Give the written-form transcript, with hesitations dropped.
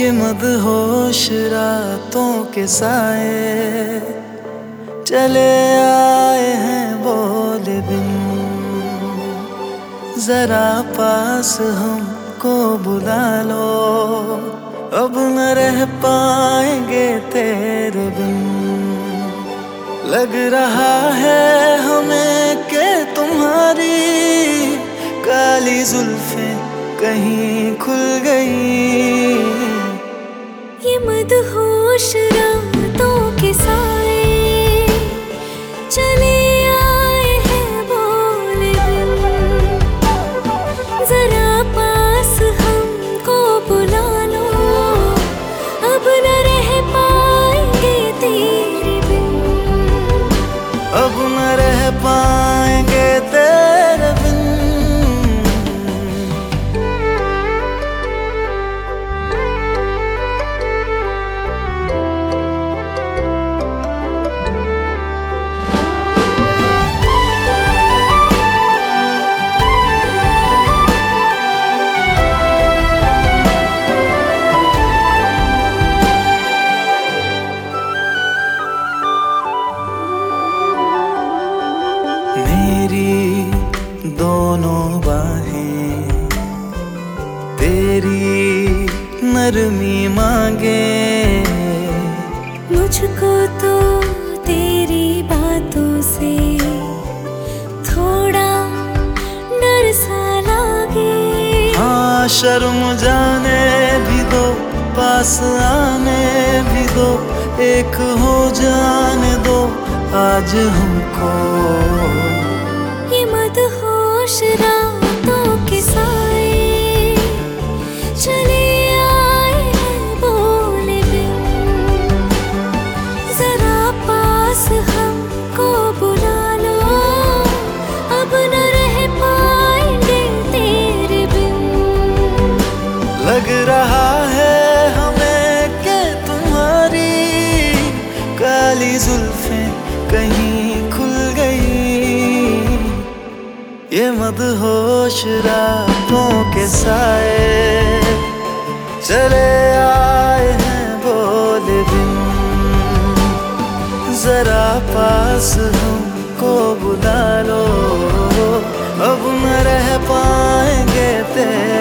ये मदहोश रातों के साए चले आए हैं बोले बिन। जरा पास हमको बुला लो, अब न रह पाएंगे तेरे बिन। लग रहा है हमें कि तुम्हारी काली जुल्फें कहीं खुल गई। ये मदहोश रातों के साए चले आए हैं बोले बिन। जरा पास हमको बुला लो, अब न रह पाएंगे तेरे बिन। अब न रह पाएंगे तेरे बिन। मेरी दोनों बाहें तेरी नरमी मांगे। मुझको तो तेरी बातों से थोड़ा डर सा लागे। हाँ, शर्म जाने भी दो, पास आने भी दो, एक हो जाने दो आज हमको। ये मदहोश रातों के साए चले आए हैं बोले बिन। जरा पास हमको बुला लो, अब न रह पाएंगे तेरे बिन। लग रहा है हमें कि तुम्हारी काली जुल्फें कहीं खुल गई। ये मदहोश रातों के साए चले आए हैं बोले बिन। जरा पास हमको बुला लो, अब न रह पाएंगे तेरे